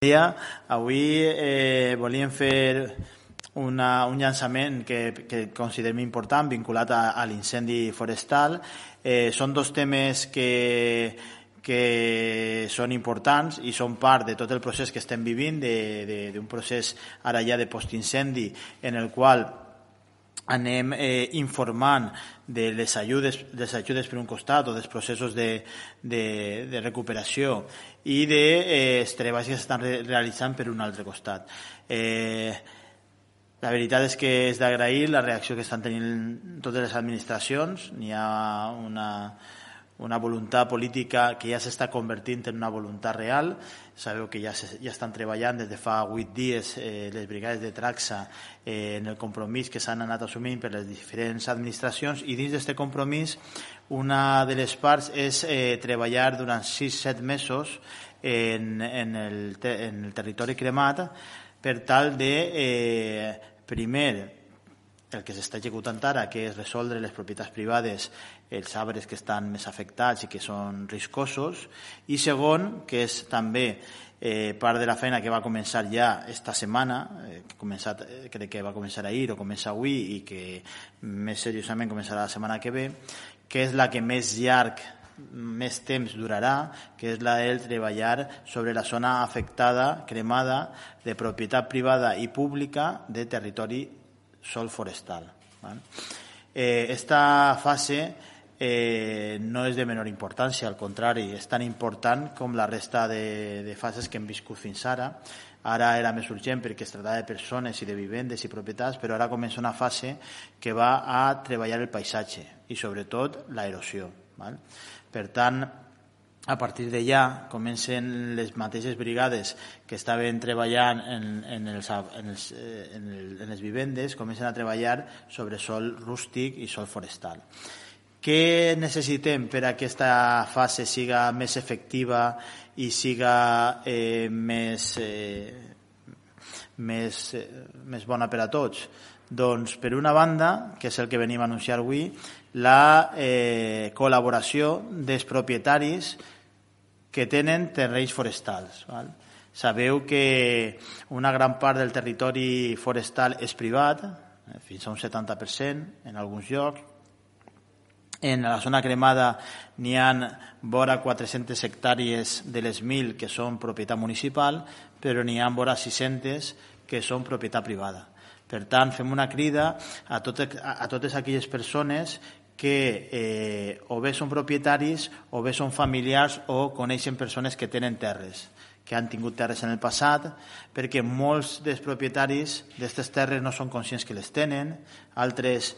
Avui volíem fer un llançament que considerem important vinculat a l'incendi forestal. Són dos temes que són importants i són part de tot el procés que estem vivint, d'un procés ara ja de postincendi en el qual anem informant de les ajudes per un costat o dels processos de recuperació i dels treballs que s'estan realitzant per un altre costat. La veritat és que és d'agrair la reacció que estan tenint totes les administracions. N'hi ha una voluntat política que ja s'està convertint en una voluntat real. Sabeu que ja estan treballant des de fa 8 dies les brigades de Traxa en el compromís que s'han anat assumint per les diferents administracions, i dins d'aquest compromís una de les parts és treballar durant 6-7 mesos en el territori cremat per tal de, primer, el que s'està executant ara, que és resoldre les propietats privades, els arbres que estan més afectats i que són riscosos, i segon, que és també part de la feina que va començar ja esta setmana, crec que va començar ahir o comença avui i que més seriosament començarà la setmana que ve, que és la que més temps durarà, que és la de treballar sobre la zona afectada, cremada, de propietat privada i pública de territori sol forestal. Esta fase no és de menor importància, al contrari, és tan important com la resta de fases que hem viscut fins ara. Ara era més urgent perquè es tractava de persones i de vivendes i propietats, però ara comença una fase que va a treballar el paisatge i sobretot l'erosió. Per tant, a partir d'allà comencen les mateixes brigades que estaven treballant en les vivendes, comencen a treballar sobre sòl rústic i sòl forestal. Què necessitem per a que aquesta fase siga més efectiva i siga més bona per a tots? Doncs, per una banda, que és el que venim a anunciar avui, la col·laboració dels propietaris que tenen terrenys forestals. Sabeu que una gran part del territori forestal és privat, fins a un 70% en alguns llocs. En la zona cremada n'hi ha vora 400 hectàrees de les 1.000 que són propietat municipal, però n'hi ha vora 600 que són propietat privada. Per tant, fem una crida a totes aquelles persones que o bé són propietaris o bé són familiars o coneixen persones que tenen terres, que han tingut terres en el passat, perquè molts dels propietaris d'aquestes terres no són conscients que les tenen, altres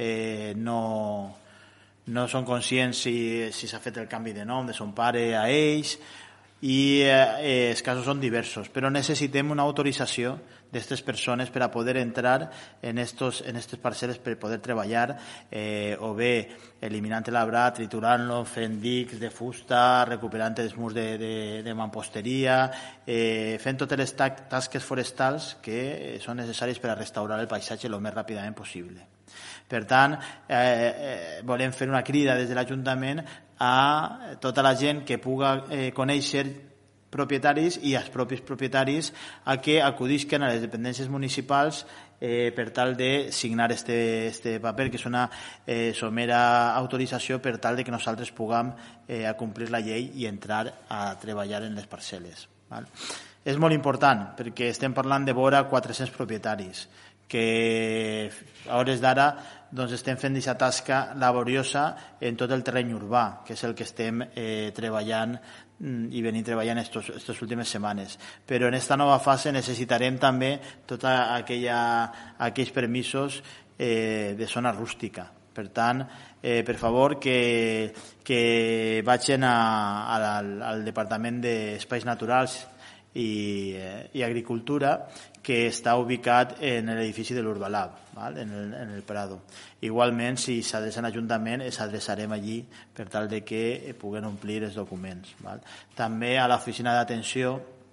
no són conscients si s'ha fet el canvi de nom de son pare a ells, i els casos són diversos, però necessitem una autorització d'aquestes persones per a poder entrar en aquestes parcel·les, per poder treballar o bé eliminant l'arbre, triturant-lo, fent dics de fusta, recuperant els murs de mamposteria, fent totes les tasques forestals que són necessàries per a restaurar el paisatge el més ràpidament possible. Per tant, volem fer una crida des de l'Ajuntament a tota la gent que puga conèixer propietaris i els propis propietaris a que acudisquen a les dependències municipals per tal de signar este paper, que és una somera autorització per tal de que nosaltres puguem complir la llei i entrar a treballar en les parcel·les. És molt important perquè estem parlant de vora 400 propietaris que a hores d'ara estem fent aquesta tasca laboriosa en tot el terreny urbà, que és el que estem treballant i venim treballant aquestes últimes setmanes. Però en aquesta nova fase necessitarem també tots aquells permisos de zona rústica. Per tant, per favor, que vagin al Departament d'Espais Naturals i Agricultura, que està ubicat en l'edifici de l'Urbalab, en el Prado. Igualment, si s'adrecen a l'Ajuntament, s'adreçarem allí per tal de que puguen omplir els documents. També a l'oficina d'atenció,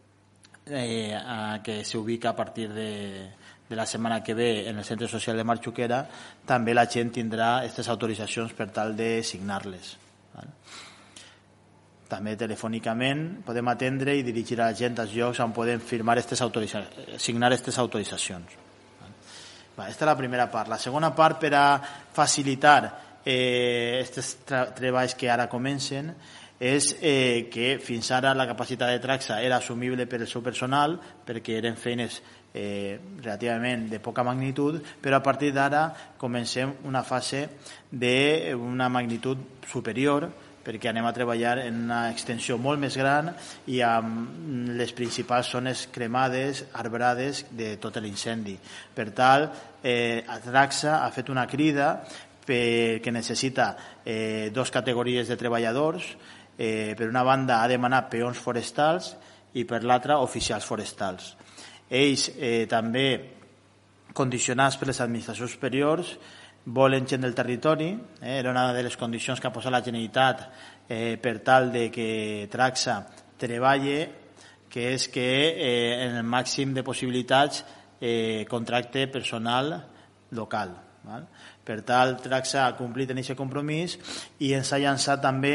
que s'ubica a partir de la setmana que ve en el Centre Social de Marxuquera, també la gent tindrà aquestes autoritzacions per tal de signar-les. també telefònicament podem atendre i dirigir a la gent als llocs on podem signar aquestes autoritzacions. Aquesta és la primera part. La segona part, per a facilitar aquests treballs que ara comencen, és que fins ara la capacitat de Traxa era assumible per el seu personal perquè eren feines relativament de poca magnitud, però a partir d'ara comencem una fase d'una magnitud superior perquè anem a treballar en una extensió molt més gran i amb les principals zones cremades, arbrades de tot l'incendi. Per tal, Traxa ha fet una crida que necessita dues categories de treballadors. Per una banda ha demanat peons forestals i per l'altra oficials forestals. Ells també, condicionats per les administracions superiors, volen gent del territori. Era una de les condicions que ha posat la Generalitat per tal de que Traxa treballi, que és que en el màxim de possibilitats contracte personal local. Per tal, Traxa ha complit en aquest compromís i ens ha llançat també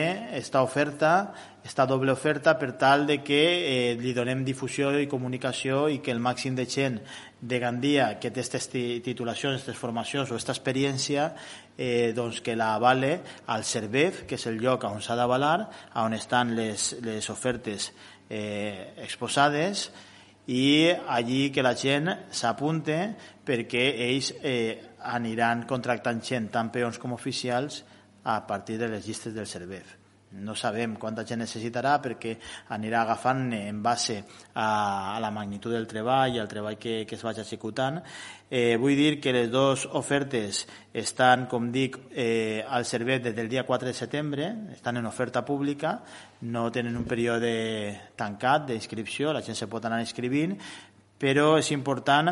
esta doble oferta per tal de que li donem difusió i comunicació i que el màxim de gent de Gandia que té aquestes titulacions, aquestes formacions o aquesta experiència doncs que la avale al CERVEF, que és el lloc on s'ha d'avalar, on estan les ofertes exposades, i allí que la gent s'apunte perquè ells aniran contractant gent, tant peons com oficials, a partir de les llistes del CERVEF. No sabem quanta gent necessitarà perquè anirà agafant en base a la magnitud del treball i al treball que es vagi executant. Vull dir que les dues ofertes estan, com dic, al CERVEF des del dia 4 de setembre, estan en oferta pública, no tenen un període tancat d'inscripció, la gent se pot anar inscrivint, però és important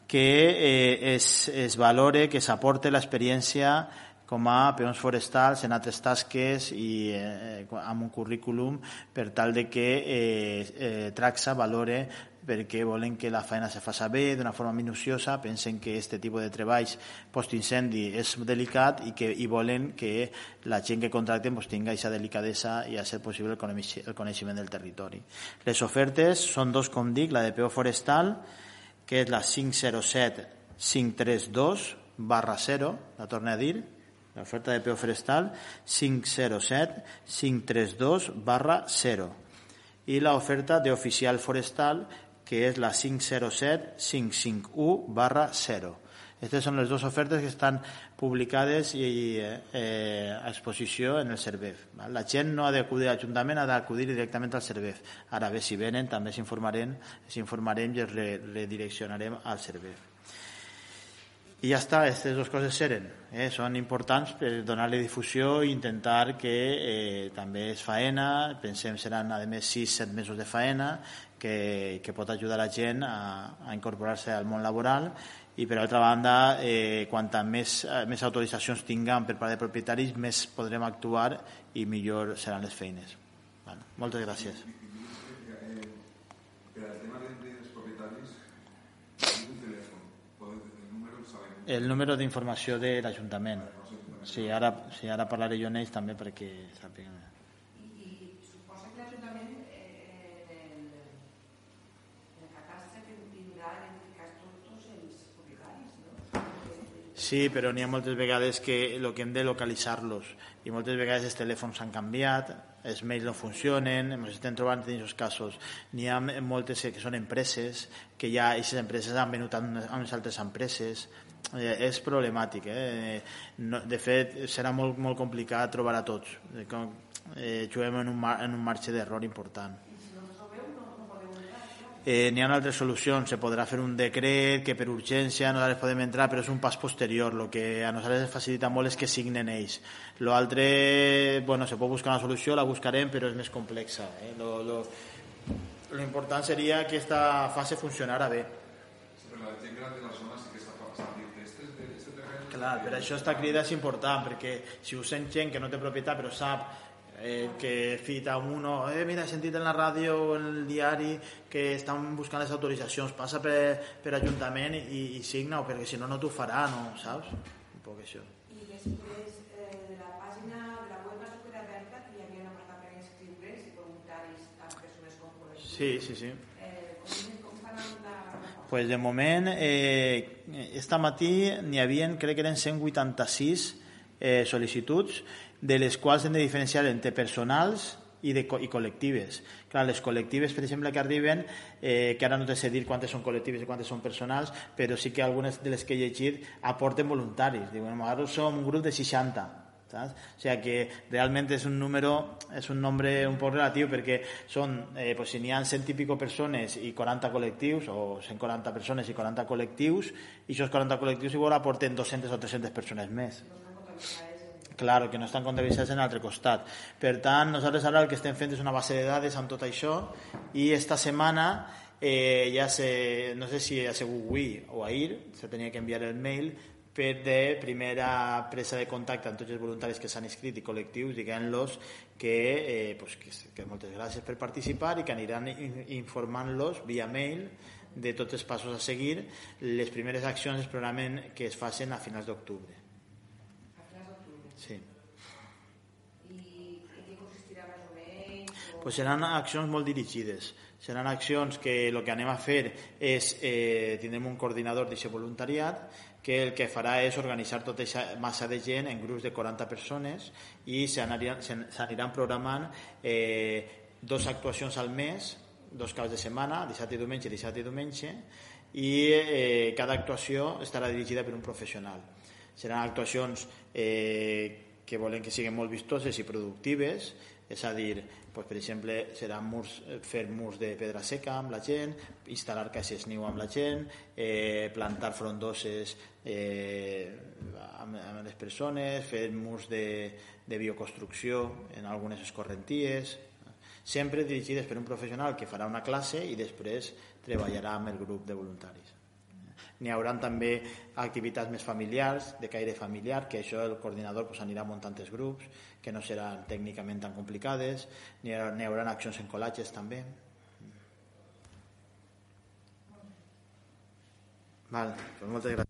que es valore, que s'aporte l'experiència com a peons forestals en altres tasques i amb un currículum per tal de que Traxa valore perquè volen que la feina se faci bé, d'una forma minuciosa, pensen que aquest tipus de treballs postincendi és delicat i volen que la gent que contracten tingui aquesta delicadesa i a ser possible el coneixement del territori. Les ofertes són dos, com dic, la de peo forestal, que és la 507-532/0, la torno a dir, l'oferta de peo forestal 507-532/0, i l'oferta d'oficial forestal, que és la 507-551/0. Aquestes són les dues ofertes que estan publicades i a exposició en el CERVEF. La gent no ha d'acudir a l'Ajuntament, ha d'acudir directament al CERVEF. Ara bé, si venen, també s'informarem i els redireccionarem al CERVEF. I ja està, aquestes dues coses són importants per donar-li difusió i intentar que també és faena, pensem seran a més 6-7 mesos de faena que pot ajudar la gent a incorporar-se al món laboral, i per altra banda, quanta més autoritzacions tinguem per part de propietaris, més podrem actuar i millor seran les feines. Moltes gràcies. El número d'informació de l'Ajuntament. Sí, ara parlaré jo amb ells també perquè sàpiguen. I suposa que l'Ajuntament en el catastre tindrà identificats tots els propietaris, no? Sí, però n'hi ha moltes vegades que el que hem de localitzar-los, i moltes vegades els telèfons s'han canviat, els mails no funcionen, ens estem trobant en aquests casos. N'hi ha moltes que són empreses, que ja aquestes empreses han venut a unes altres empreses. És problemàtic. De fet, serà molt, molt complicat trobar a tots. Juguem en un marge d'error important. N'hi ha altres solucions. Se podrà fer un decret que per urgència nosaltres podem entrar, però és un pas posterior. El que a nosaltres ens facilita molt és que signen ells. L'altre, se pot buscar una solució, la buscarem, però és més complexa. L'important seria que aquesta fase funcionara bé. Però la gent gran de la zona sí que està passant testes d'aquest terreny. Clar, per això esta crida és important, perquè si ho sent gent que no té propietat però sap que fita uno, mira, he sentit en la ràdio o en el diari que estan buscant les autoritzacions, passa per Ajuntament i signa-ho, perquè si no, no t'ho farà, no, saps? Un poc això. I després de la pàgina de la web superoberta que hi havia un apartat per inscriure's i Sí, sí, sí. Com faran la... Pues de moment, esta matí n'hi havia, crec que eren 186 sol·licituds, de les quals hem de diferenciar entre personals i col·lectives. Clar, les col·lectives, per exemple, que arriben, que ara no te sé dir quantes són col·lectives i quantes són personals, però sí que algunes de les que he llegit aporten voluntaris. Diuen, ara som un grup de 60, saps? O sigui que realment és un nombre un poc relatiu, perquè són, pues, si n'hi ha 100 i pico persones i 40 col·lectius, o 140 persones i 40 col·lectius, i aquests 40 col·lectius igual aporten 200 o 300 persones més. Claro, que no estan comptabilitzats en l'altre costat. Per tant, nosaltres ara el que estem fent és una base de dades amb tot això, i esta setmana ja no sé si ha sigut avui o ahir, se tenia que enviar el mail per de primera presa de contacte amb tots els voluntaris que s'han inscrit i col·lectius, diguent-los que moltes gràcies per participar i que aniran informant-los via mail de tots els passos a seguir. Les primeres accions es programen que es facin a finals d'octubre. Sí. I què consistirà més o menys? Pues seran accions molt dirigides. Seran accions que el que anem a fer és, tindrem un coordinador d'aquest voluntariat que el que farà és organitzar tota aquesta massa de gent en grups de 40 persones i s'aniran programant 2 actuacions al mes, 2 caps de setmana, dissabte i diumenge, i cada actuació estarà dirigida per un professional. Seran actuacions que volen que siguin molt vistoses i productives, és a dir, pues, per exemple, serà fer murs de pedra seca amb la gent, instal·lar caixes niu amb la gent, plantar frondoses amb les persones, fer murs de bioconstrucció en algunes escorrenties, sempre dirigides per un professional que farà una classe i després treballarà amb el grup de voluntaris. N'hi haurà també activitats més familiars, de caire familiar, que això el coordinador pues, anirà muntant els grups, que no seran tècnicament tan complicades. N'hi haurà accions en col·latges també. Val, pues moltes gràcies.